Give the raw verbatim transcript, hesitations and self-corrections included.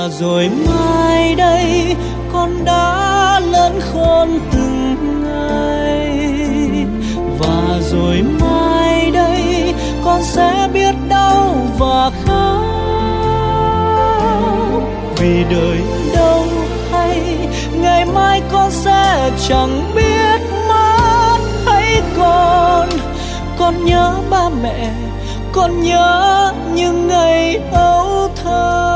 Và rồi mai đây con đã lớn khôn từng ngày, và rồi mai đây con sẽ biết đau và khóc. Vì đời đâu hay ngày mai con sẽ chẳng biết mất. Hãy còn con nhớ ba mẹ, con nhớ những ngày ấu thơ.